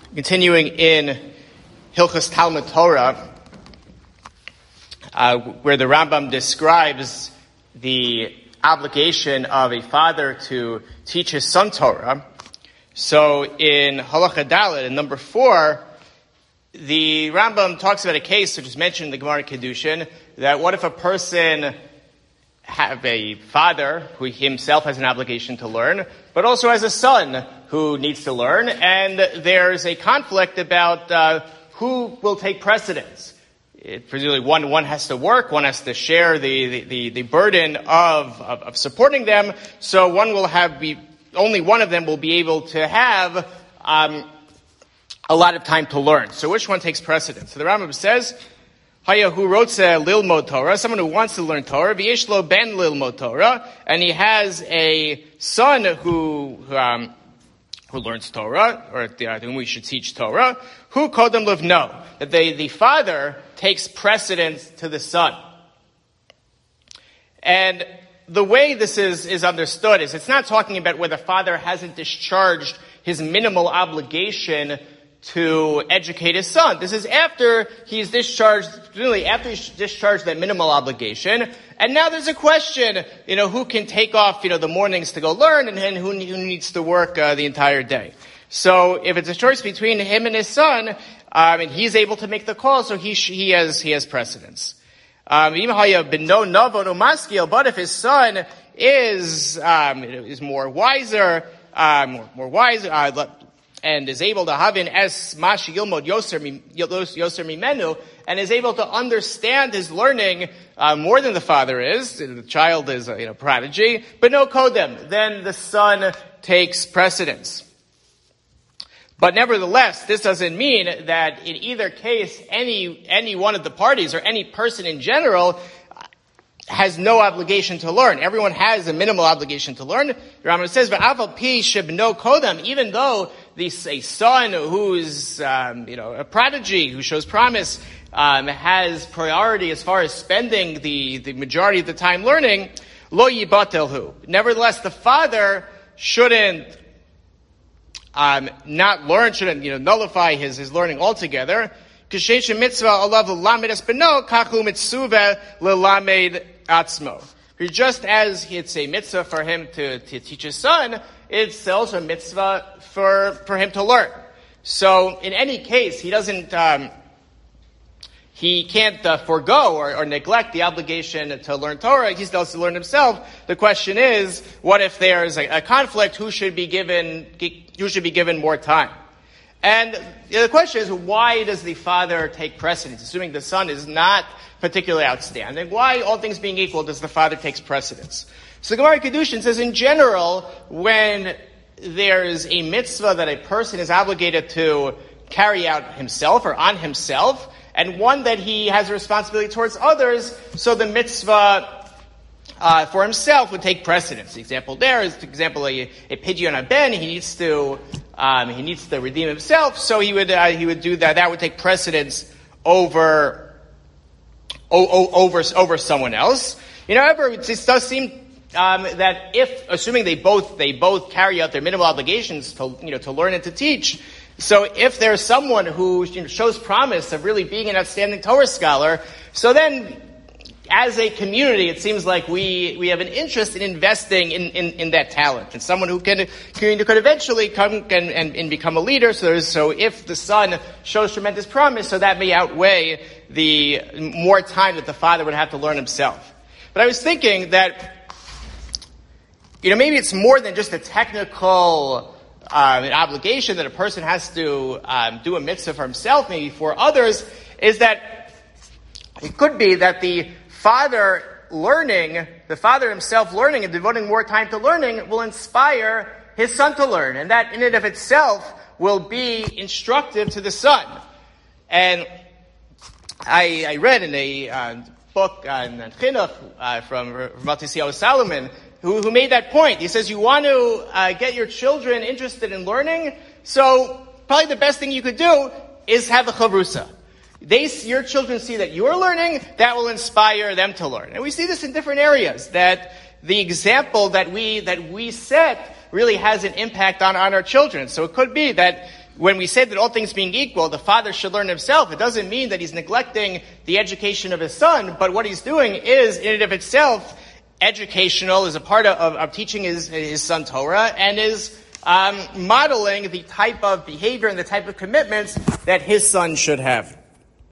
Continuing in Hilchos Talmud Torah, where the Rambam describes the obligation of a father to teach his son Torah. So in Halacha Dalet, in number 4, the Rambam talks about a case which is mentioned in the Gemara Kedushin, that what if a person have a father who himself has an obligation to learn, but also has a son who needs to learn, and there's a conflict about who will take precedence. Presumably one has to work, one has to share the burden of supporting them, so only one of them will be able to have a lot of time to learn. So which one takes precedence? So the Rambam says, Haya hu rotze lilmod Torah, someone who wants to learn Torah, v'yesh lo ben lilmod Torah, and he has a son who learns Torah, or whom we should teach Torah, who kodem livno, that the father takes precedence to the son. And the way this is understood is it's not talking about where the father hasn't discharged his minimal obligation to educate his son. This is after he's discharged that minimal obligation. And now there's a question, who can take off, the mornings to go learn and who needs to work the entire day. So if it's a choice between him and his son, and he's able to make the call, so he has precedence. But if his son is more wiser, and is able to have in es mashi yilmod yoser mimenu, and is able to understand his learning more than the father is. The child is a prodigy, but no kodem. Then the son takes precedence. But nevertheless, this doesn't mean that in either case, any one of the parties or any person in general has no obligation to learn. Everyone has a minimal obligation to learn. The Rambam says, "V'aval pi shebno kodem," even though a son who's a prodigy who shows promise has priority as far as spending the majority of the time learning, lo yibatelhu. Nevertheless, the father shouldn't not learn, shouldn't nullify his learning altogether. Just as it's a mitzvah for him to teach his son, it's also a mitzvah for him to learn. So in any case, he can't forego or neglect the obligation to learn Torah. He still has to learn himself. The question is, what if there's a conflict? Who should be given more time? And the question is, why does the father take precedence? Assuming the son is not particularly outstanding, why, all things being equal, does the father take precedence? So the Gemara Kedushin says, in general, when there's a mitzvah that a person is obligated to carry out himself or on himself, and one that he has a responsibility towards others, so the mitzvah for himself would take precedence. The example there is, for example, a pidyon haben. He needs to redeem himself, so he would do that. That would take precedence over someone else. However, it does seem that assuming they both carry out their minimal obligations to learn and to teach. So if there's someone who shows promise of really being an outstanding Torah scholar, so then as a community, it seems like we have an interest in investing in that talent, and someone who could eventually come and become a leader. So if the son shows tremendous promise, so that may outweigh the more time that the father would have to learn himself. But I was thinking that maybe it's more than just a technical an obligation that a person has to do a mitzvah for himself, maybe for others, is that it could be that the father himself learning and devoting more time to learning will inspire his son to learn. And that in and of itself will be instructive to the son. And I read in a book on Chinuch from Rav Tisiyahu Salomon, who made that point. He says, you want to get your children interested in learning, so probably the best thing you could do is have a chavrusa. Your children see that you're learning, that will inspire them to learn. And we see this in different areas, that the example that we set really has an impact on our children. So it could be that when we say that all things being equal, the father should learn himself, it doesn't mean that he's neglecting the education of his son, but what he's doing is, in and of itself, educational, is a part of teaching his son Torah, and is modeling the type of behavior and the type of commitments that his son should have.